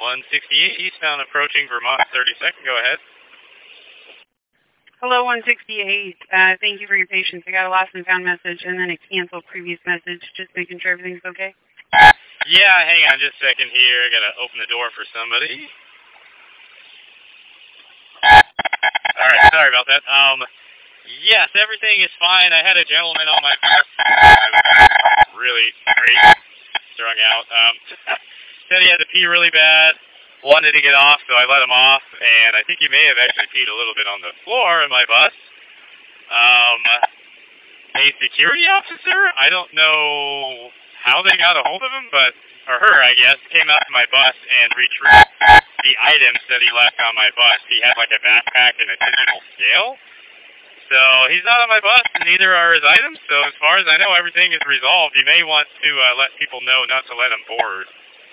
168 eastbound approaching Vermont 32nd. Go ahead. Hello, 168. Thank you for your patience. I got a lost and found message and then a canceled previous message. Just making sure everything's okay. Yeah, hang on just a second here. I gotta open the door for somebody. Alright, sorry about that. Yes, everything is fine. I had a gentleman on my bus. Really strung out. Said he had to pee really bad. Wanted to get off, so I let him off. And I think he may have actually peed a little bit on the floor in my bus. A security officer, I don't know how they got a hold of him, or her, I guess, came out to my bus and retrieved the items that he left on my bus. He had like a backpack and a digital scale. So he's not on my bus, and neither are his items. So as far as I know, everything is resolved. You may want to let people know not to let him board.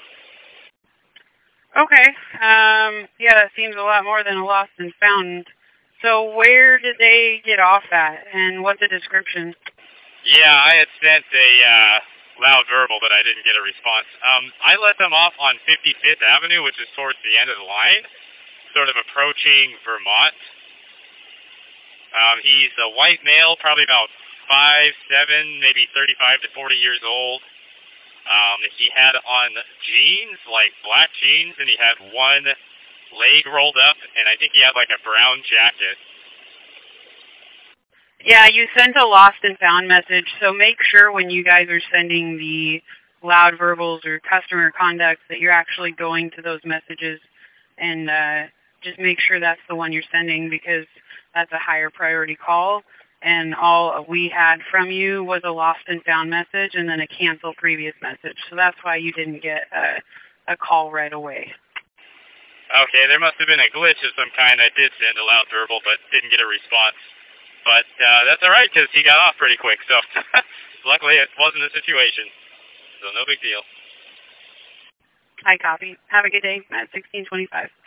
Okay. Yeah, that seems a lot more than a lost and found. So where did they get off at, and what's the description? Yeah, I had sent a loud verbal, but I didn't get a response. I let them off on 55th Avenue, which is towards the end of the line, sort of approaching Vermont. He's a white male, probably about 5'7", maybe 35 to 40 years old. He had on jeans, like black jeans, and he had one leg rolled up, and I think he had like a brown jacket. Yeah, you sent a lost and found message, so make sure when you guys are sending the loud verbals or customer conduct that you're actually going to those messages, and just make sure that's the one you're sending, because that's a higher priority call, and all we had from you was a lost and found message and then a cancel previous message, so that's why you didn't get a call right away. Okay, there must have been a glitch of some kind. I did send a loud verbal, but didn't get a response. But that's all right, because he got off pretty quick, so luckily it wasn't a situation. So no big deal. I copy. Have a good day at 1625.